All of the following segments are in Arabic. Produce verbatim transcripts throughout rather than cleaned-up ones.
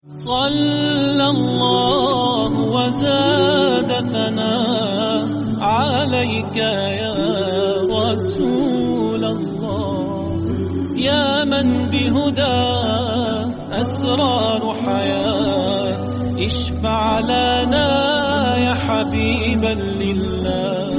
صلى الله وزاد ثناء عليك يا رسول الله، يا من بهدى أسرار حياة، اشفع لنا يا حبيبا لله.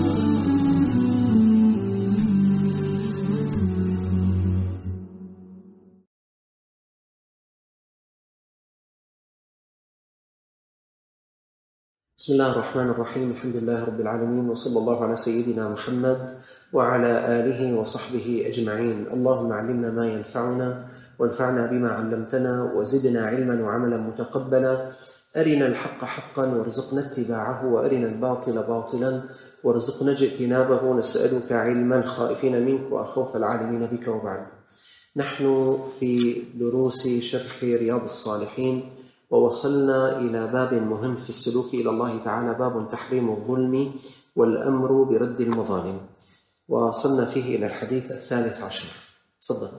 بسم الله الرحمن الرحيم. الحمد لله رب العالمين، وصلى الله على سيدنا محمد وعلى آله وصحبه أجمعين. اللهم علمنا ما ينفعنا وانفعنا بما علمتنا وزدنا علما وعملا متقبلا. أرنا الحق حقا وارزقنا اتباعه، وأرنا الباطل باطلا وارزقنا اجتنابه. نسألك علما خائفين منك وأخوف العالمين بك. وبعد، نحن في دروس شرح رياض الصالحين، ووصلنا إلى باب مهم في السلوك إلى الله تعالى، باب تحريم الظلم والأمر برد المظالم، وصلنا فيه إلى الحديث الثالث عشر. تفضل.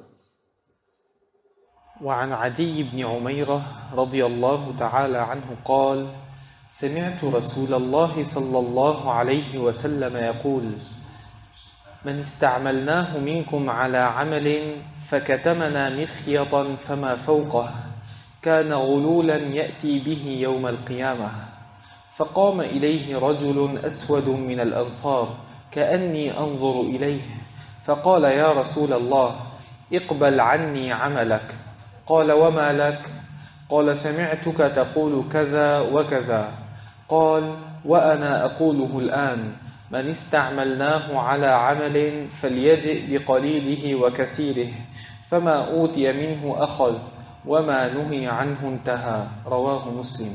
وعن عدي بن عميرة رضي الله تعالى عنه قال: سمعت رسول الله صلى الله عليه وسلم يقول: من استعملناه منكم على عمل فكتمنا مخيطا فما فوقه كان غلولا يأتي به يوم القيامة. فقام إليه رجل أسود من الأنصار كأني أنظر إليه، فقال: يا رسول الله، اقبل عني عملك. قال: وما لك؟ قال: سمعتك تقول كذا وكذا. قال: وأنا أقوله الآن: من استعملناه على عمل فليجئ بقليله وكثيره، فما أوتي منه أخذ، وما نهي عنه انتهى. رواه مسلم.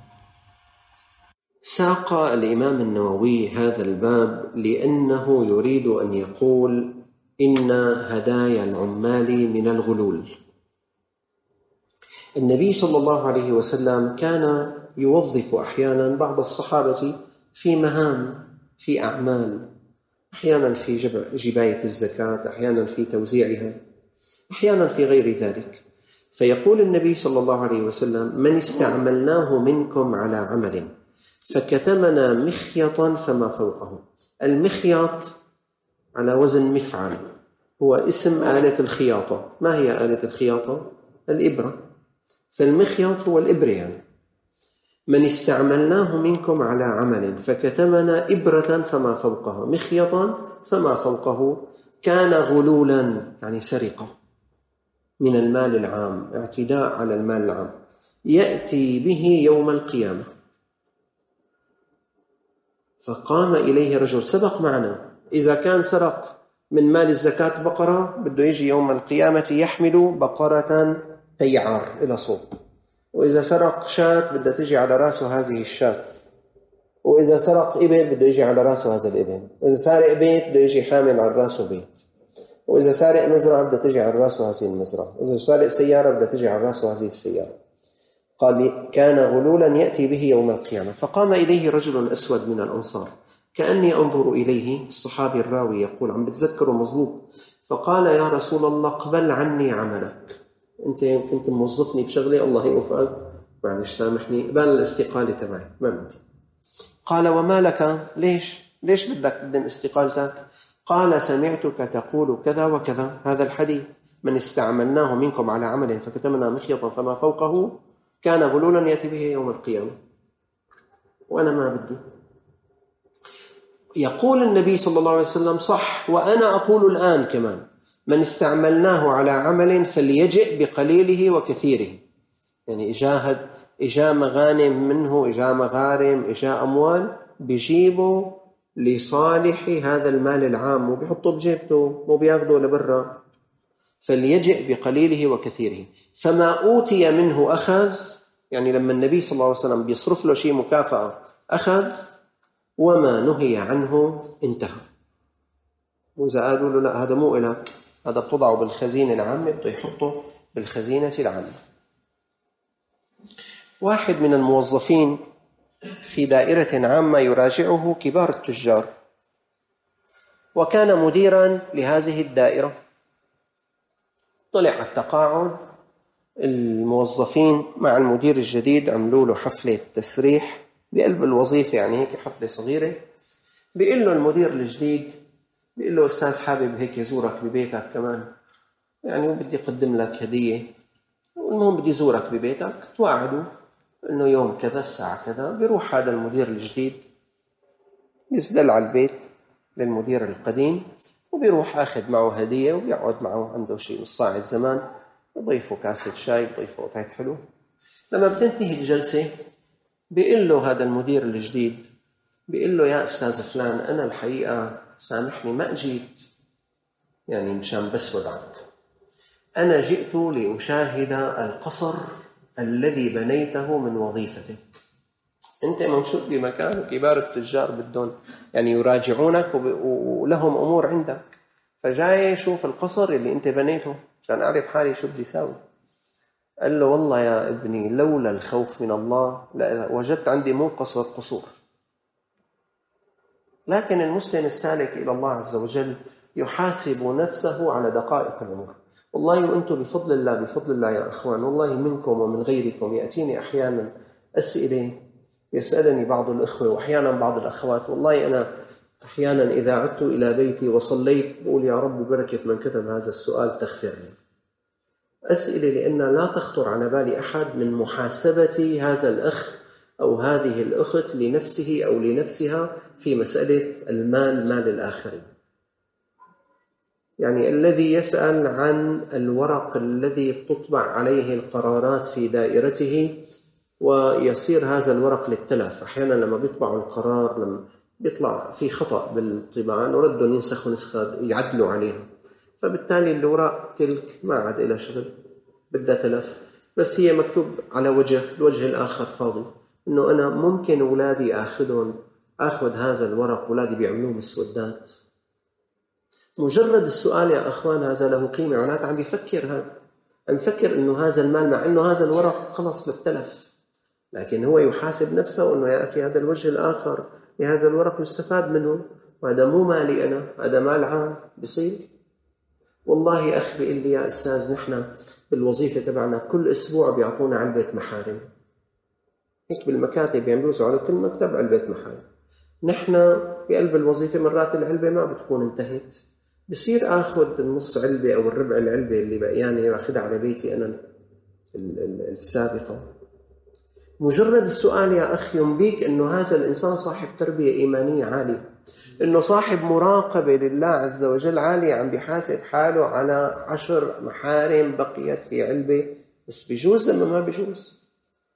ساق الإمام النووي هذا الباب لأنه يريد أن يقول إن هدايا العمال من الغلول. النبي صلى الله عليه وسلم كان يوظف أحيانا بعض الصحابة في مهام، في أعمال، أحيانا في جباية الزكاة، أحيانا في توزيعها، أحيانا في غير ذلك. فيقول النبي صلى الله عليه وسلم: من استعملناه منكم على عمل فكتمنا مخيطا فما فوقه. المخيط على وزن مفعل، هو اسم آلة الخياطة. ما هي آلة الخياطة؟ الإبرة. فالمخيط هو الإبرة. يعني من استعملناه منكم على عمل فكتمنا إبرة فما فوقها، مخيطا فما فوقه، كان غلولا، يعني سرقة من المال العام، اعتداء على المال العام، يأتي به يوم القيامة. فقام إليه رجل. سبق معنا إذا كان سرق من مال الزكاة بقرة، بده يجي يوم القيامة يحمل بقرة تيعار إلى صوب. وإذا سرق شاة بدها تجي على رأسه هذه الشاة. وإذا سرق إبل بده يجي على رأسه هذا الإبل. وإذا سارق بيت بده يجي حامل على رأسه بيت. وإذا سارق مزرعة بدها تجي على رأسه هذه المزرعة. وإذا سارق سيارة بدها تجي على رأسه هذه السيارة. قال: كان غلولا يأتي به يوم القيامة. فقام إليه رجل أسود من الأنصار كأني أنظر إليه. الصحابي الراوي يقول، عم بتذكره مظبوط. فقال: يا رسول الله، اقبل عني عملك. أنت يمكن موظفني بشغلي، الله يوفقك، معلش سامحني، قبل الاستقالة تبعي ما بدي. قال: وما لك؟ ليش ليش بدك تقدم استقالتك؟ قال: سمعتك تقول كذا وكذا، هذا الحديث: من استعملناه منكم على عمل فكتمنا مخيطا فما فوقه كان غلولا يأتي به يوم القيامة، وأنا ما بدي. يقول النبي صلى الله عليه وسلم: صح، وأنا أقول الآن كمان: من استعملناه على عمل فليجئ بقليله وكثيره. يعني إجاهد إجاء مغانم منه، إجاء مغارم، إجاء أموال، بيجيبوا لصالح هذا المال العام وبيحطوا بجيبته وبياخدوا لبرا. فليجئ بقليله وكثيره، فما أوتي منه أخذ. يعني لما النبي صلى الله عليه وسلم بيصرف له شيء مكافأة أخذ، وما نهي عنه انتهى. وإذا قالوا له لا، هذا مو إلك، هذا بتضعه بالخزينة العامة، بده يحطه بالخزينة العامة. واحد من الموظفين في دائرة عامة يراجعه كبار التجار، وكان مديرا لهذه الدائرة. طلع التقاعد الموظفين مع المدير الجديد عملوا له حفلة تسريح بقلب الوظيفة، يعني هيك حفلة صغيرة. بيقول له المدير الجديد، بيقول له أستاذ حابب هيك يزورك ببيتك كمان، يعني وبدي أقدم لك هدية، والمهم بدي زورك ببيتك. توعدوا إنه يوم كذا الساعة كذا. بيروح هذا المدير الجديد بيزدل على البيت للمدير القديم، وبيروح أخذ معه هدية وبيقعد معه، عنده شيء نص ساعة زمان، بضيفه كاسة شاي، بضيفه قطعة حلو. لما بتنتهي الجلسة بيقول له هذا المدير الجديد، بيقول له يا أستاذ فلان، أنا الحقيقة سامحني ما أجيت يعني مشان بسود عنك، أنا جئت لأشاهد القصر الذي بنيته من وظيفتك. أنت موجود بمكان كبار التجار بدون يعني يراجعونك ولهم أمور عندك، فجاي شوف القصر اللي أنت بنيته عشان أعرف حالي شو بدي ساوي. قال له والله يا ابني لولا الخوف من الله وجدت عندي مو قصر قصور. لكن المسلم السالك إلى الله عز وجل يحاسب نفسه على دقائق الأمور. والله وأنتم بفضل الله بفضل الله يا أخوان، والله منكم ومن غيركم يأتيني أحيانا أسئلة، يسألني بعض الإخوة وأحيانا بعض الأخوات، والله أنا أحيانا إذا عدت إلى بيتي وصليت بقول يا رب بركة من كتب هذا السؤال تغفر لي. أسئلة لأن لا تخطر على بال أحد من محاسبة هذا الأخ أو هذه الأخت لنفسه أو لنفسها في مسألة المال، مال الآخرين. يعني الذي يسأل عن الورق الذي تطبع عليه القرارات في دائرته ويصير هذا الورق للتلف، أحيانا لما بيطبعوا القرار لما بيطلع في خطأ بالطباعة وردوا ينسخوا نسخة يعدلوا عليها، فبالتالي الأوراق تلك ما عاد إلى شغل، بدها تلف، بس هي مكتوب على وجه، الوجه الآخر فاضي. إنه أنا ممكن أولادي أخذهم أخذ هذا الورق، أولادي بيعملوه مسودات. مجرد السؤال يا أخوان هذا له قيمة، معناته عم بيفكر، هذا عم يفكر إنه هذا المال مع إنه هذا الورق خلص للتلف، لكن هو يحاسب نفسه إنه يا أخي هذا الوجه الآخر لهذا الورق يستفاد منه، وهذا مو مالي أنا، هذا مال عام بيصير. والله أخ بيقول لي يا أستاذ نحن بالوظيفة تبعنا كل أسبوع بيعطونا علبة محارم، هيك بالمكاتب بيعملوه على كل مكتب علبة محارم. نحن بقلب الوظيفة مرات العلبة ما بتكون انتهت، بصير آخذ النص علبة أو الربع العلبة اللي بقياني وأخذها على بيتي أنا السابقة. مجرد السؤال يا أخي ينبيك أنه هذا الإنسان صاحب تربية إيمانية عالية، أنه صاحب مراقبة لله عز وجل عالية، عم بيحاسب حاله على عشر محارم بقيت في علبة، بس بيجوز لما ما بيجوز.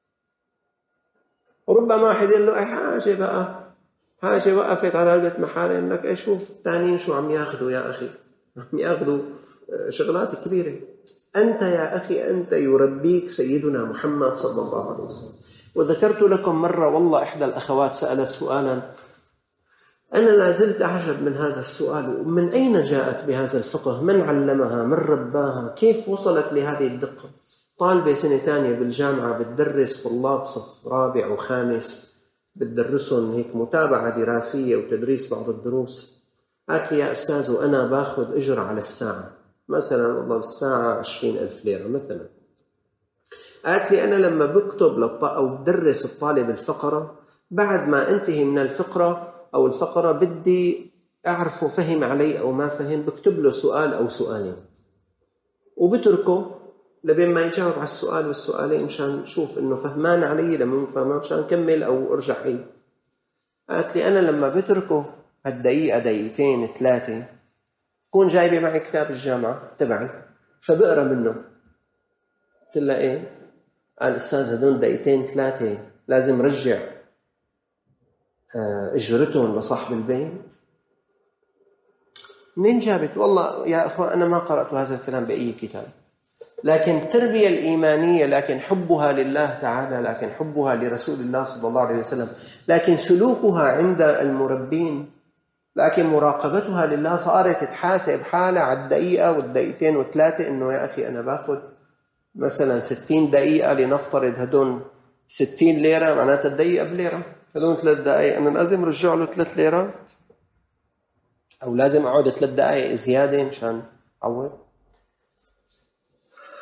وربما واحد يقول له أي حاجة بقى، حاجة وقفت على علبة محارم لك، أي شوف الثانيين شو عم ياخدوا يا أخي، عم ياخدوا شغلات كبيرة. أنت يا أخي أنت يربيك سيدنا محمد صلى الله عليه وسلم. وذكرت لكم مرة والله إحدى الأخوات سألت سؤالا أنا لا زلت أعجب من هذا السؤال، من أين جاءت بهذا الفقه؟ من علمها؟ من رباها؟ كيف وصلت لهذه الدقة؟ طالبة سنة ثانية بالجامعة بتدرس طلاب صف رابع وخامس، بتدرسهم هيك متابعة دراسية وتدريس بعض الدروس. قالت لي يا أستاذ وأنا باخذ أجر على الساعة، مثلا والله بالساعة عشرين ألف ليرة مثلا. قالت لي أنا لما بكتب أو بدرس الطالب الفقرة، بعد ما انتهي من الفقرة أو الفقرة بدي أعرفه فهم علي أو ما فهم، بكتب له سؤال أو سؤالين وبتركه لبين ما يجاوب على السؤال والسؤالين مشان شوف إنه فهمان علي، لما مو فهمان مشان كمل أو أرجع عيد. قالت لي أنا لما بتركه هالدقيقة دقيقتين ثلاثة كون جايبة معي كتاب الجامعة تبعي فبقرأ منه. قلت لها إيه؟ قال أستاذ هدول دقيقتين ثلاثة لازم رجع أجرتهم لصاحب البيت. منين جابت؟ والله يا أخوة أنا ما قرأت هذا الكلام بأي كتاب، لكن التربية الإيمانية، لكن حبها لله تعالى، لكن حبها لرسول الله صلى الله عليه وسلم، لكن سلوكها عند المربين، لكن مراقبتها لله صارت تحاسب حالة على الدقيقة والدقيقتين والثلاثة، إنه يا أخي أنا باخذ مثلا ستين دقيقة لنفترض هدون ستين ليرة، معناتها الدقيقة بليرة، هدون ثلاث دقائق أنا لازم رجع له ثلاث ليرات أو لازم أقعد ثلاث دقائق زيادة مشان أعوض.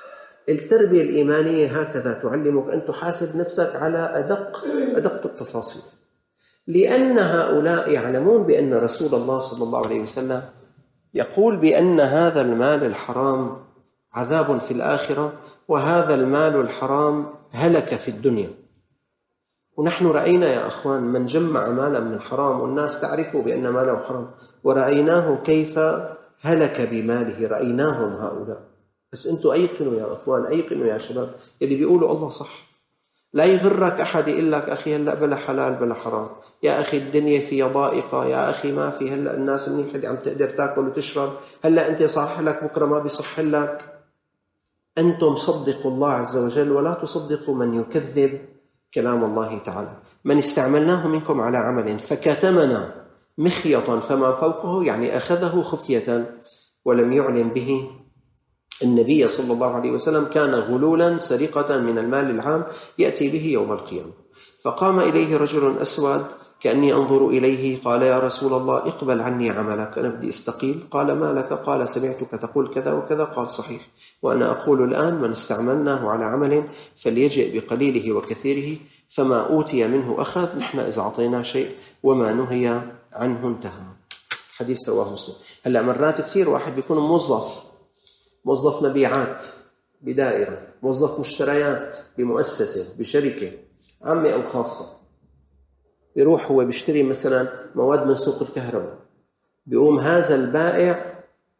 التربية الإيمانية هكذا تعلمك أن تحاسب نفسك على أدق أدق التفاصيل، لأن هؤلاء يعلمون بأن رسول الله صلى الله عليه وسلم يقول بأن هذا المال الحرام عذاب في الآخرة، وهذا المال الحرام هلك في الدنيا. ونحن رأينا يا أخوان من جمع مالا من حرام والناس تعرفه بأن ماله حرام، ورأيناه كيف هلك بماله، رأيناهم هؤلاء. بس أنتوا أيقنوا يا أخوان، أيقنوا يا شباب، اللي بيقولوا الله صح. لا يغرك أحد يقول لك أخي هلأ بلا حلال بلا حرام، يا أخي الدنيا فيها ضائقة، يا أخي ما في هلأ الناس منيح اللي عم تقدر تاكل وتشرب، هلأ أنت صح لك بكرة ما بيصح لك. أنتم صدقوا الله عز وجل ولا تصدقوا من يكذب كلام الله تعالى. من استعملناه منكم على عمل فكتمنا مخيطا فما فوقه، يعني أخذه خفية ولم يعلم به النبي صلى الله عليه وسلم، كان غلولا سرقة من المال العام يأتي به يوم القيامة. فقام إليه رجل أسود كأني أنظر إليه، قال يا رسول الله اقبل عني عملك، أنا بدي استقيل. قال ما لك؟ قال سمعتك تقول كذا وكذا. قال صحيح، وأنا أقول الآن من استعملناه على عمل فليجئ بقليله وكثيره، فما أوتي منه أخذ، نحن إذا أعطينا شيء وما نهي عنه انتهى. حديث رواه مسلم. هلأ مرات كثير واحد بيكون موظف موظف مبيعات بدائرة، موظف مشتريات بمؤسسة بشركة عامة أو خاصة، بيروح هو بيشتري مثلا مواد من سوق الكهرباء، بيقوم هذا البائع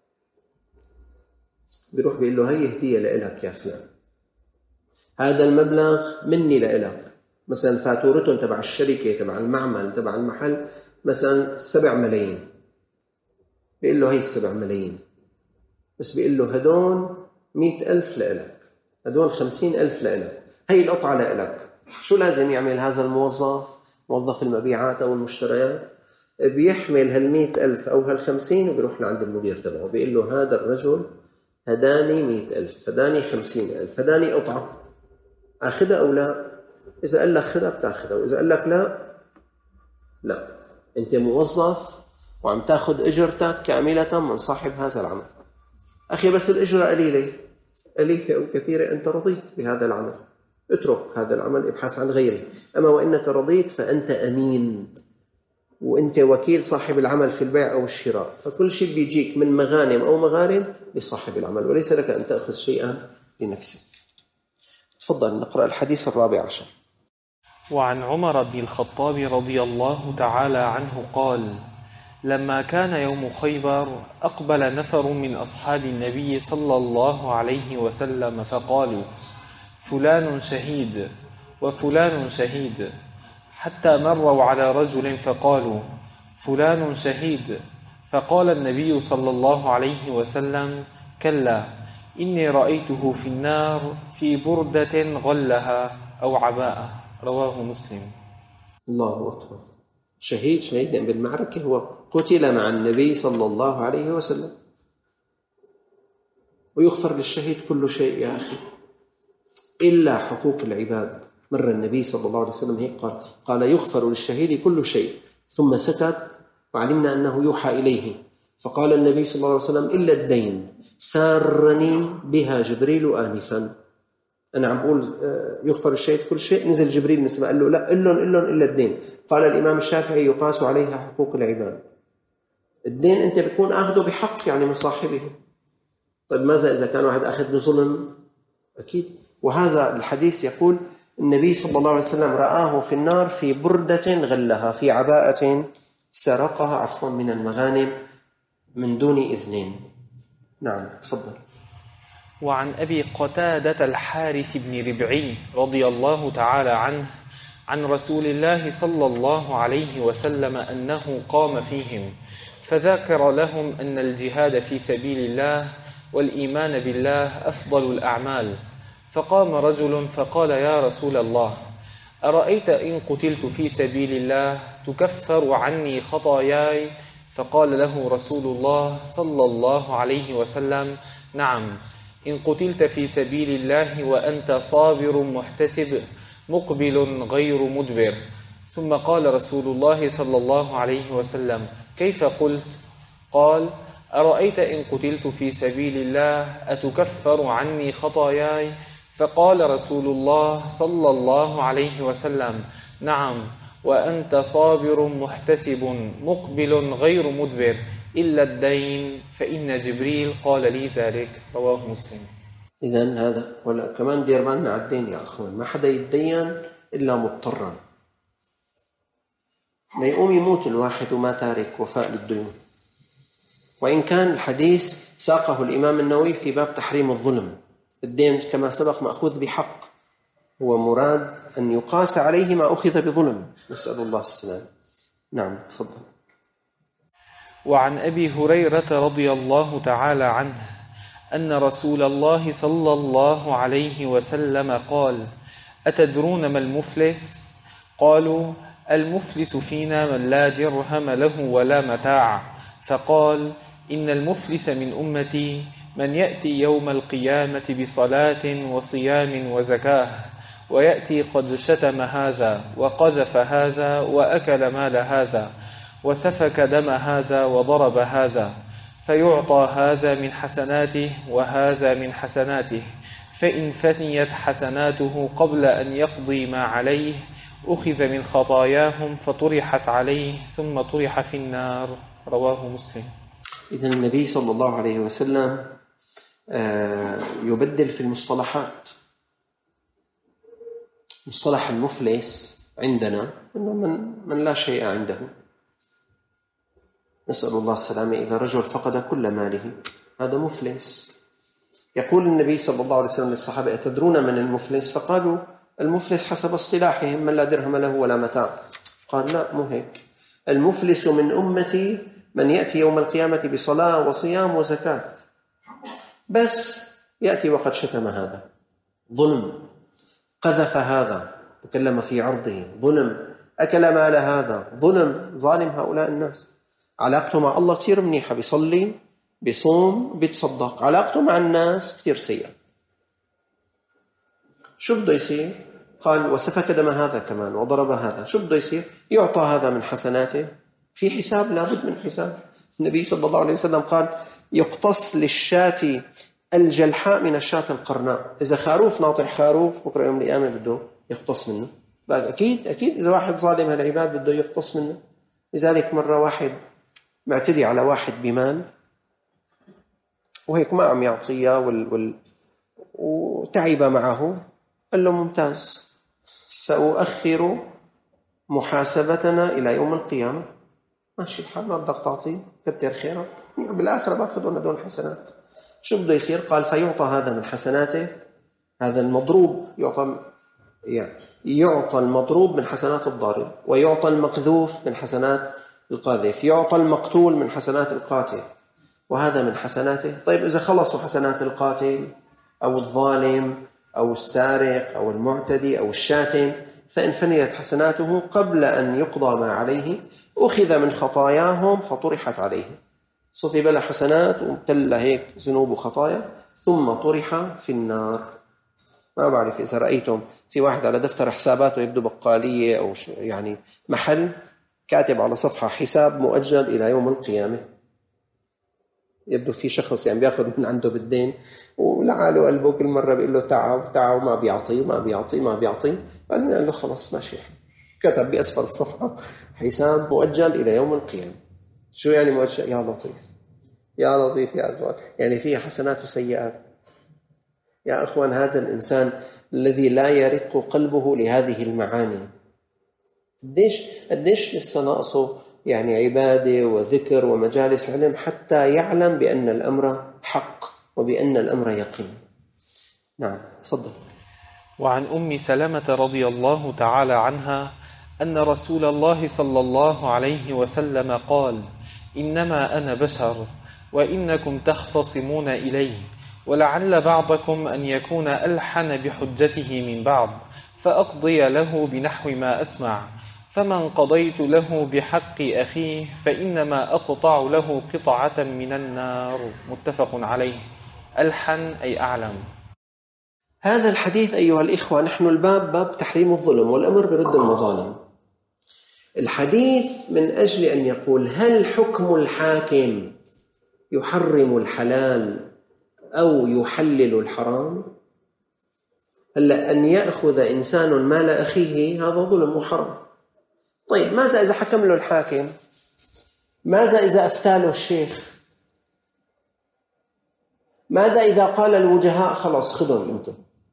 بيروح بيقول له هي هدية لإلك يا فلان، هذا المبلغ مني لإلك، مثلا فاتورتهم تبع الشركة تبع المعمل تبع المحل مثلا سبع ملايين، بيقول له هي السبع ملايين، بس بيقول له هدون مئة ألف لإلك، هدون خمسين ألف لإلك، هي القطعة لإلك. شو لازم يعمل هذا الموظف، موظف المبيعات أو المشتريات؟ بيحمل هالمئة ألف أو هالخمسين وبيروح لعند المدير تبعه، بيقول له هذا الرجل هداني مئة ألف، هداني خمسين ألف، هداني قطعة، أخذها أو لا؟ إذا قال لك خذها بتاخذها، وإذا قال لك لا لا، أنت موظف وعم تاخذ أجرتك كاملة من صاحب هذا العمل. أخي بس الأجرة قليلة قليلة أو كثيرة، أنت رضيت بهذا العمل، اترك هذا العمل، ابحث عن غيره. أما وإنك رضيت فأنت أمين، وأنت وكيل صاحب العمل في البيع أو الشراء، فكل شيء بيجيك من مغانم أو مغارم لصاحب العمل، وليس لك أن تأخذ شيئا لنفسك. تفضل نقرأ الحديث الرابع عشر. وعن عمر بن الخطاب رضي الله تعالى عنه قال: لما كان يوم خيبر أقبل نفر من أصحاب النبي صلى الله عليه وسلم فقالوا: فلان شهيد وفلان شهيد، حتى مروا على رجل فقالوا: فلان شهيد، فقال النبي صلى الله عليه وسلم: كلا، إني رأيته في النار في بردة غلها أو عباءة. رواه مسلم. الله أكبر. شهيد شهيد بالمعركة، هو قتل مع النبي صلى الله عليه وسلم. ويغفر للشهيد كل شيء يا أخي إلا حقوق العباد. مر النبي صلى الله عليه وسلم هيك قال قال يغفر للشهيد كل شيء، ثم سكت وعلمنا أنه يوحى إليه، فقال النبي صلى الله عليه وسلم: إلا الدين سارني بها جبريل آنفا. أنا عم بقول يغفر الشهيد كل شيء، نزل جبريل من السماء قال له: لا، إلن إلن إلا الدين. قال الإمام الشافعي: يقاس عليها حقوق العباد. الدين أنت بتكون أخذه بحق يعني من صاحبه. طيب ماذا إذا كان واحد أخذ بظلم؟ أكيد. وهذا الحديث يقول النبي صلى الله عليه وسلم رآه في النار في بردة غلها، في عباءة سرقها عفوا من المغانم من دون إذن. نعم تفضل. وعن أبي قتادة الحارث بن ربعي رضي الله تعالى عنه عن رسول الله صلى الله عليه وسلم أنه قام فيهم فذكر لهم أن الجهاد في سبيل الله والإيمان بالله أفضل الأعمال. فقام رجل فقال: يا رسول الله، أرأيت إن قتلت في سبيل الله تكفر عني خطاياي؟ فقال له رسول الله صلى الله عليه وسلم: نعم، إن قتلت في سبيل الله وأنت صابر محتسب مقبل غير مدبر. ثم قال رسول الله صلى الله عليه وسلم: كيف قلت؟ قال: أرأيت إن قتلت في سبيل الله أتكفر عني خطاياي؟ فقال رسول الله صلى الله عليه وسلم: نعم، وأنت صابر محتسب مقبل غير مدبر إلا الدين، فإن جبريل قال لي ذلك. رواه مسلم. إذن هذا ولا كمان دير بالنا على الدين يا أخوان، ما حدا يتدين إلا مضطرا. لا يقوم يموت الواحد وما تارك وفاء للديون. وإن كان الحديث ساقه الإمام النووي في باب تحريم الظلم، الدين كما سبق مأخوذ بحق، هو مراد أن يقاس عليه ما أخذ بظلم، نسأل الله السلام. نعم تفضل. وعن أبي هريرة رضي الله تعالى عنه أن رسول الله صلى الله عليه وسلم قال: أتدرون ما المفلس؟ قالوا: المفلس فينا من لا درهم له ولا متاع. فقال: إن المفلس من أمتي من يأتي يوم القيامة بصلاة وصيام وزكاة، ويأتي قد شتم هذا وقذف هذا وأكل مال هذا وسفك دم هذا وضرب هذا، فيعطى هذا من حسناته وهذا من حسناته، فإن فنيت حسناته قبل أن يقضي ما عليه أخذ من خطاياهم فطرحت عليه ثم طرح في النار. رواه مسلم. إذن النبي صلى الله عليه وسلم يبدل في المصطلحات. مصطلح المفلس عندنا إنه من, من لا شيء عنده، نسأل الله السلامة. إذا رجل فقد كل ماله هذا مفلس. يقول النبي صلى الله عليه وسلم للصحابة: أتدرون من المفلس؟ فقالوا: المفلس حسب اصطلاحهم من لا درهم له ولا متاع. قال: لا، مو هيك. المفلس من أمتي من يأتي يوم القيامة بصلاة وصيام وزكاة، بس يأتي وقد شتم هذا، ظلم، قذف هذا، تكلم في عرضه، ظلم، أكل مال هذا، ظلم، ظالم. هؤلاء الناس علاقته مع الله كثير منيحة، بيصلي بيصوم بيتصدق، علاقته مع الناس كثير سيئة. شو بده يصير؟ قال: وسفك دم هذا كمان وضرب هذا. شو بده يصير؟ يعطى هذا من حسناته، في حساب، لابد من حساب. النبي صلى الله عليه وسلم قال: يقتص للشاة الجلحاء من الشاة القرناء. إذا خروف ناطح خروف بكرة يوم القيامة بده يقتص منه. أكيد أكيد إذا واحد ظالم هالعباد بده يقتص منه. لذلك مرة واحد معتدي على واحد بمال وهيك ما عم يعطيه وال... وال... وتعب معه، قال له: ممتاز، سأؤخر محاسبتنا إلى يوم القيامة. ماشي الحال، ما بدك تعطيه، كتر خيرك، بالآخرة باخذون دون حسنات. شو بده يصير؟ قال: فيعطى هذا من حسناته، هذا المضروب يعطى يعني يعطى المضروب من حسنات الضارب، ويعطى المقذوف من حسنات القاذف، يعطى المقتول من حسنات القاتل، وهذا من حسناته. طيب إذا خلصوا حسنات القاتل أو الظالم أو السارق أو المعتدي أو الشاتم، فإن فنيت حسناته قبل أن يقضى ما عليه أخذ من خطاياهم فطرحت عليه، صفب له حسنات ومتل هيك ذنوب وخطايا ثم طرح في النار. ما بعرف إذا رأيتم في واحد على دفتر حساباته يبدو بقالية أو يعني محل كاتب على صفحة: حساب مؤجل إلى يوم القيامة. يبدو في شخص يعني بياخذ من عنده بالدين ولعاله قلبه كل مرة بيقول له تعال تعال، ما بيعطي ما بيعطي ما بيعطي بعدين قال له خلص ماشي، كتب بأسفل الصفحة: حساب مؤجل إلى يوم القيامة. شو يعني مؤجل؟ يا لطيف يا لطيف يا أخوان، يعني فيه حسنات وسيئات. يا أخوان، هذا الإنسان الذي لا يرق قلبه لهذه المعاني قديش قديش لسه ناقصه يعني عبادة وذكر ومجالس علم حتى يعلم بأن الأمر حق وبأن الأمر يقين. نعم تفضل. وعن أم سلمة رضي الله تعالى عنها أن رسول الله صلى الله عليه وسلم قال: إنما أنا بشر وإنكم تختصمون إلي، ولعل بعضكم أن يكون ألحن بحجته من بعض، فأقضي له بنحو ما أسمع، فمن قضيت له بحق أخيه فإنما أقطع له قطعة من النار. متفق عليه. ألحن أي أعلم. هذا الحديث أيها الإخوة، نحن الباب باب تحريم الظلم والأمر برد المظالم. الحديث من أجل أن يقول: هل حكم الحاكم يحرم الحلال أو يحلل الحرام. هلا أن يأخذ إنسان مال أخيه هذا ظلم وحرام. طيب ماذا إذا حكم له الحاكم؟ ماذا إذا أفتى له الشيخ؟ ماذا إذا قال الوجهاء خلاص خذهم أنت؟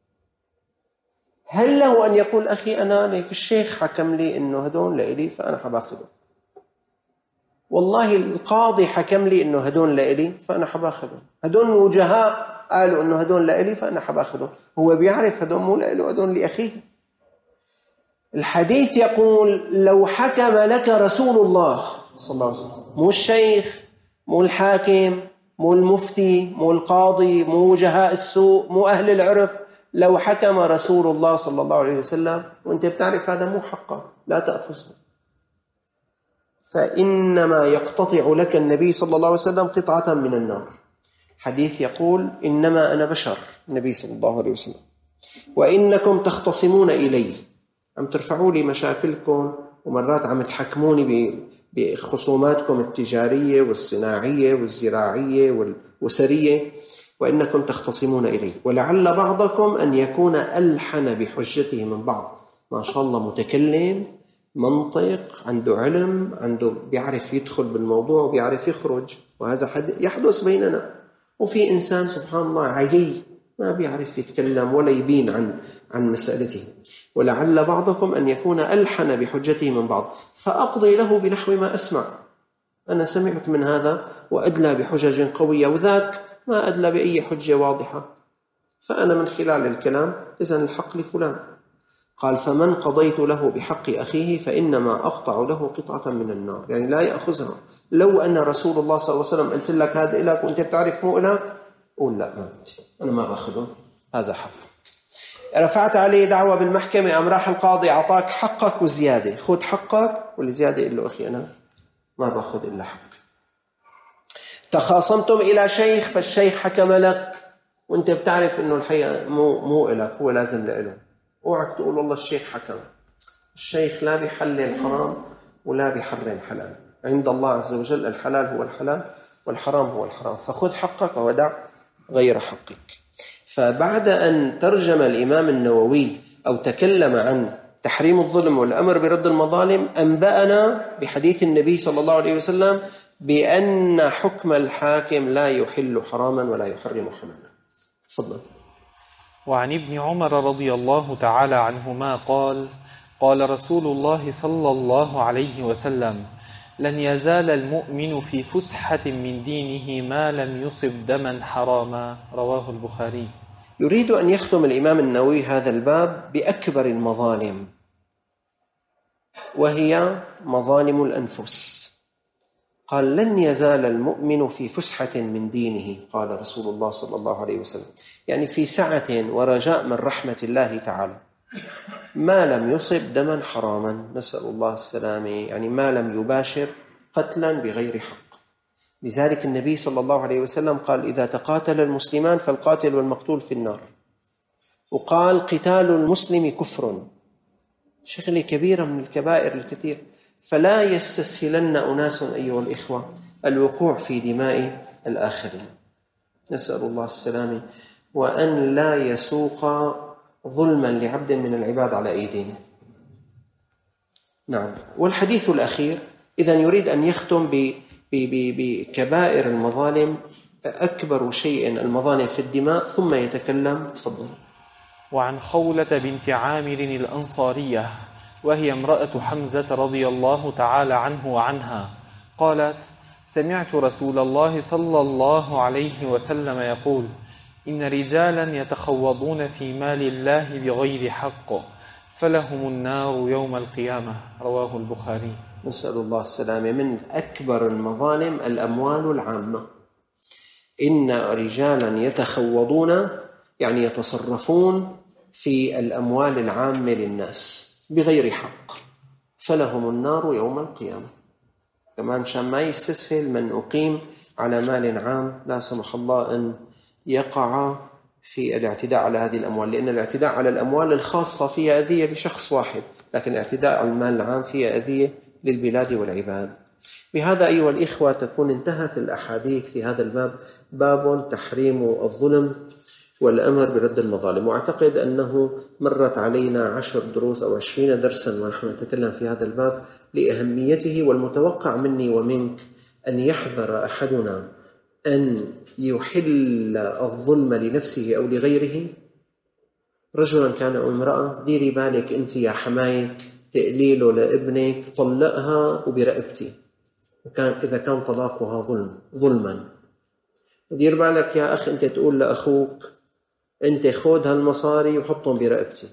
هل له أن يقول أخي أنا ليك الشيخ حكم لي إنه هدون لإلي فأنا حباخذه، والله القاضي حكم لي إنه هدون لإلي فأنا حباخذه، هدون الوجهاء قالوا إنه هدون لإلي فأنا حباخذه. هو بيعرف هدون مو لإله هدون لأخيه. الحديث يقول لو حكم لك رسول الله صلى الله عليه وسلم، مو الشيخ مو الحاكم مو المفتي مو القاضي مو وجهاء السوء مو أهل العرف، لو حكم رسول الله صلى الله عليه وسلم وانت بتعرف هذا مو حقه لا تأخذه، فإنما يقتطع لك النبي صلى الله عليه وسلم قطعة من النار. حديث يقول إنما أنا بشر، النبي صلى الله عليه وسلم، وإنكم تختصمون إلي، عم ترفعوا لي مشاكلكم ومرات عم تحكموني بخصوماتكم التجارية والصناعية والزراعية والأسرية، وإنكم تختصمون إلي، ولعل بعضكم أن يكون ألحن بحجته من بعض. ما شاء الله متكلم منطق عنده علم عنده بيعرف يدخل بالموضوع وبيعرف يخرج، وهذا يحدث بيننا. وفي إنسان سبحان الله عجي ما بيعرف يتكلم ولا يبين عن عن مسألته، ولعل بعضكم أن يكون ألحن بحجته من بعض، فأقضي له بنحو ما أسمع. أنا سمعت من هذا وأدلى بحجج قوية وذاك ما أدلى بأي حجة واضحة، فأنا من خلال الكلام إذن الحق لفلان. قال فمن قضيت له بحق أخيه فإنما أقطع له قطعة من النار، يعني لا يأخذها. لو أن رسول الله صلى الله عليه وسلم قلت لك هذا إلك وأنت بتعرف مو إلك، قول لا ما بدي أنا ما بأخذه هذا حق. رفعت عليه دعوة بالمحكمة أم راح القاضي أعطاك حقك وزيادة، خذ حقك والزيادة إلا أخي أنا ما بأخذ إلا حق. تخاصمتم إلى شيخ فالشيخ حكم لك وأنت بتعرف إنه الحقيقة مو مو إلك هو لازم لإله، اوعك تقول والله الشيخ حكم. الشيخ لا بيحلل حرام ولا بيحرم حلال، عند الله عز وجل الحلال هو الحلال والحرام هو الحرام، فخذ حقك ودع غير حقك. فبعد أن ترجم الإمام النووي أو تكلم عن تحريم الظلم والأمر برد المظالم، أنبأنا بحديث النبي صلى الله عليه وسلم بأن حكم الحاكم لا يحل حراما ولا يحرم حلالا. تفضل. وعن ابن عمر رضي الله تعالى عنهما قال قال رسول الله صلى الله عليه وسلم لن يزال المؤمن في فسحة من دينه ما لم يصب دما حراما، رواه البخاري. يريد أن يختم الإمام النووي هذا الباب بأكبر المظالم، وهي مظالم الأنفس. قال لن يزال المؤمن في فسحة من دينه، قال رسول الله صلى الله عليه وسلم، يعني في سعة ورجاء من رحمة الله تعالى، ما لم يصب دما حراما، نسأل الله السلامة، يعني ما لم يباشر قتلا بغير حق. لذلك النبي صلى الله عليه وسلم قال إذا تقاتل المسلمان فالقاتل والمقتول في النار، وقال قتال المسلم كفر، شغلة كبيرة من الكبائر الكثير. فلا يستسهلن أناس أيها الإخوة الوقوع في دماء الآخرين، نسأل الله السلامة، وأن لا يسوق ظلما لعبد من العباد على أيدينا. نعم. والحديث الأخير إذن يريد أن يختم بكبائر المظالم، أكبر شيء المظالم في الدماء، ثم يتكلم. تفضل. وعن خولة بنت عامر الأنصارية وهي امرأة حمزة رضي الله تعالى عنه وعنها قالت سمعت رسول الله صلى الله عليه وسلم يقول إن رجالا يتخوضون في مال الله بغير حق فلهم النار يوم القيامة، رواه البخاري. نسأل الله السلامة. من أكبر المظالم الأموال العامة. إن رجالا يتخوضون يعني يتصرفون في الأموال العامة للناس بغير حق فلهم النار يوم القيامة. كمان شان ما يستسهل من أقيم على مال عام لا سمح الله أن يقع في الاعتداء على هذه الأموال، لأن الاعتداء على الأموال الخاصة فيها أذية لشخص واحد، لكن الاعتداء على المال العام فيها أذية للبلاد والعباد. بهذا أيها الإخوة تكون انتهت الأحاديث في هذا الباب، باب تحريم الظلم والأمر برد المظالم. وأعتقد أنه مرت علينا عشر دروس أو عشرين درسا ونحن نتكلم في هذا الباب لأهميته. والمتوقع مني ومنك أن يحذر أحدنا أن يحل الظلم لنفسه أو لغيره، رجلا كان أو امرأة. ديري بالك أنت يا حماي تقليله لابنك طلقها وبرقبتي، وكان إذا كان طلاقها ظلم ظلما. ودير بالك يا أخ أنت تقول لأخوك أنت خذ هالمصاري وحطهم برقبتي،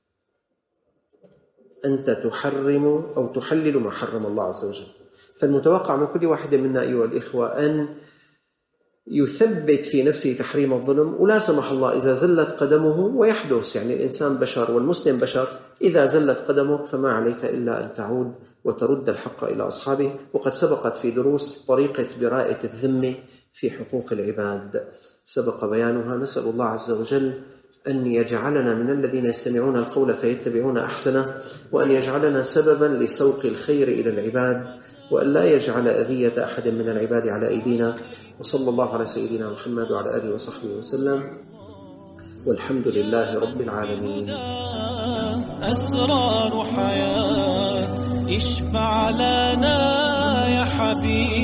أنت تحرم أو تحلل ما حرم الله عز وجل. فالمتوقع من كل واحد منا أيها الإخوة أن يثبت في نفسه تحريم الظلم، ولا سمح الله إذا زلت قدمه، ويحدث يعني الإنسان بشر والمسلم بشر، إذا زلت قدمك فما عليك إلا أن تعود وترد الحق إلى أصحابه. وقد سبقت في دروس طريقة براءة الذمة في حقوق العباد، سبق بيانها. نسأل الله عز وجل أن يجعلنا من الذين يستمعون القول فيتبعون أحسنه، وأن يجعلنا سببا لسوق الخير إلى العباد، وأن لا يجعل أذية أحد من العباد على أيدينا. وصلى الله على سيدنا محمد وعلى آله وصحبه وسلم، والحمد لله رب العالمين. أسرار حياة اشفع لنا يا حبيب